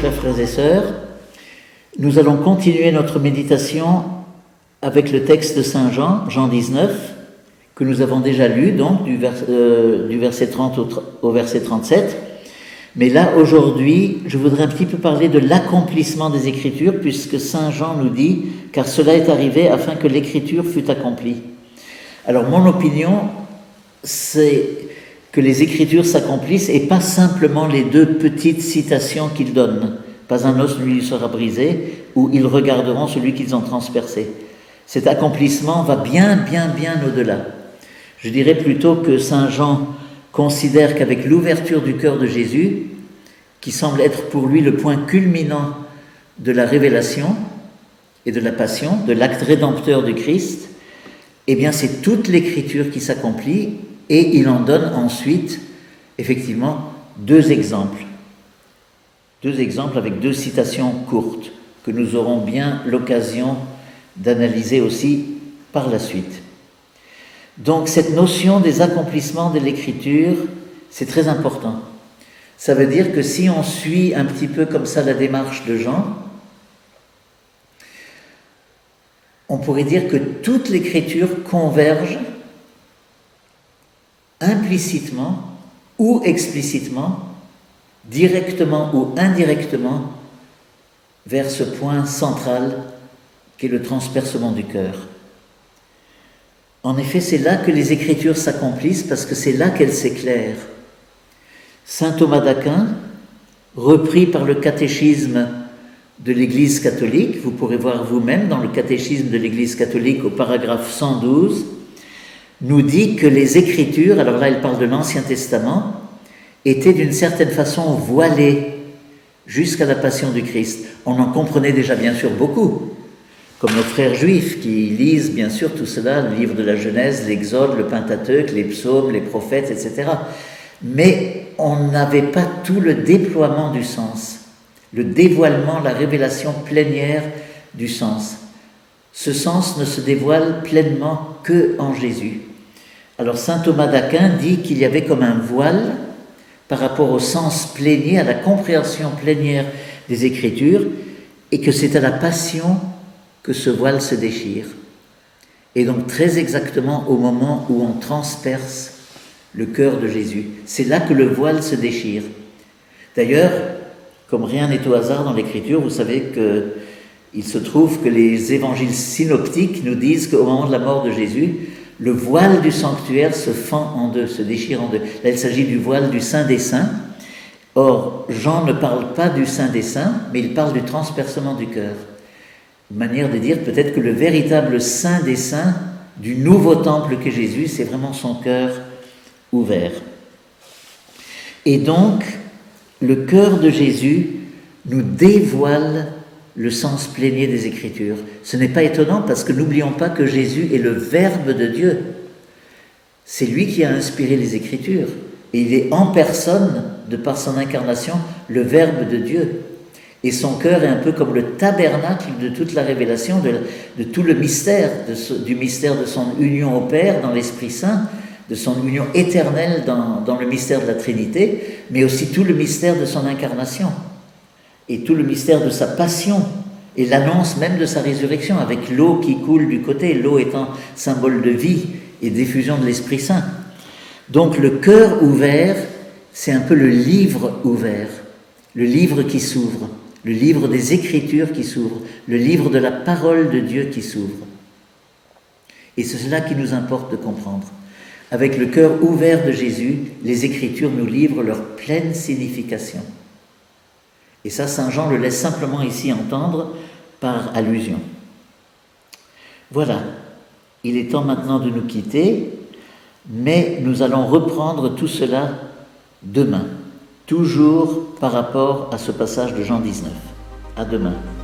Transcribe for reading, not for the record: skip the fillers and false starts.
chers frères et sœurs. Nous allons continuer notre méditation avec le texte de Saint Jean, Jean 19, que nous avons déjà lu, donc du verset 30 au verset 37. Mais là, aujourd'hui, je voudrais un petit peu parler de l'accomplissement des Écritures, puisque Saint Jean nous dit « Car cela est arrivé afin que l'Écriture fût accomplie ». Alors, mon opinion, c'est que les Écritures s'accomplissent et pas simplement les deux petites citations qu'ils donnent. « Pas un os ne lui sera brisé » ou « Ils regarderont celui qu'ils ont transpercé ». Cet accomplissement va bien au-delà. Je dirais plutôt que Saint Jean considère qu'avec l'ouverture du cœur de Jésus, qui semble être pour lui le point culminant de la révélation et de la passion, de l'acte rédempteur du Christ, eh bien c'est toute l'Écriture qui s'accomplit et il en donne ensuite, effectivement, deux exemples. Deux exemples avec deux citations courtes que nous aurons bien l'occasion d'analyser aussi par la suite. Donc cette notion des accomplissements de l'Écriture, c'est très important. Ça veut dire que si on suit un petit peu comme ça la démarche de Jean, on pourrait dire que toute l'Écriture converge implicitement ou explicitement, directement ou indirectement, vers ce point central qu'est le transpercement du cœur. En effet, c'est là que les Écritures s'accomplissent parce que c'est là qu'elles s'éclairent. Saint Thomas d'Aquin, repris par le catéchisme de l'Église catholique, vous pourrez voir vous-même dans le catéchisme de l'Église catholique au paragraphe 112, nous dit que les Écritures, alors là il parle de l'Ancien Testament, étaient d'une certaine façon voilées jusqu'à la passion du Christ. On en comprenait déjà bien sûr beaucoup, comme nos frères juifs qui lisent bien sûr tout cela, le livre de la Genèse, l'Exode, le Pentateuque, les psaumes, les prophètes, etc. Mais on n'avait pas tout le déploiement du sens, le dévoilement, la révélation plénière du sens. Ce sens ne se dévoile pleinement que en Jésus. Alors saint Thomas d'Aquin dit qu'il y avait comme un voile par rapport au sens plénier, à la compréhension plénière des Écritures, et que c'est à la passion que ce voile se déchire. Et donc très exactement au moment où on transperce le cœur de Jésus. C'est là que le voile se déchire. D'ailleurs, comme rien n'est au hasard dans l'Écriture, vous savez qu'il se trouve que les évangiles synoptiques nous disent qu'au moment de la mort de Jésus, le voile du sanctuaire se fend en deux, se déchire en deux. Là, il s'agit du voile du Saint des Saints. Or, Jean ne parle pas du Saint des Saints, mais il parle du transpercement du cœur. Une manière de dire peut-être que le véritable Saint des Saints du nouveau temple qu'est Jésus, c'est vraiment son cœur ouvert. Et donc, le cœur de Jésus nous dévoile le sens plénier des Écritures. Ce n'est pas étonnant parce que n'oublions pas que Jésus est le Verbe de Dieu. C'est lui qui a inspiré les Écritures. Et il est en personne, de par son incarnation, le Verbe de Dieu. Et son cœur est un peu comme le tabernacle de toute la révélation, de tout le mystère, du mystère de son union au Père dans l'Esprit Saint, de son union éternelle dans le mystère de la Trinité, mais aussi tout le mystère de son incarnation, et tout le mystère de sa passion, et l'annonce même de sa résurrection, avec l'eau qui coule du côté, l'eau étant symbole de vie et d'effusion de l'Esprit Saint. Donc le cœur ouvert, c'est un peu le livre ouvert, le livre qui s'ouvre, le livre des Écritures qui s'ouvre, le livre de la parole de Dieu qui s'ouvre. Et c'est cela qui nous importe de comprendre. Avec le cœur ouvert de Jésus, les Écritures nous livrent leur pleine signification. Et ça, saint Jean le laisse simplement ici entendre par allusion. Voilà, il est temps maintenant de nous quitter, mais nous allons reprendre tout cela demain, toujours par rapport à ce passage de Jean 19. À demain.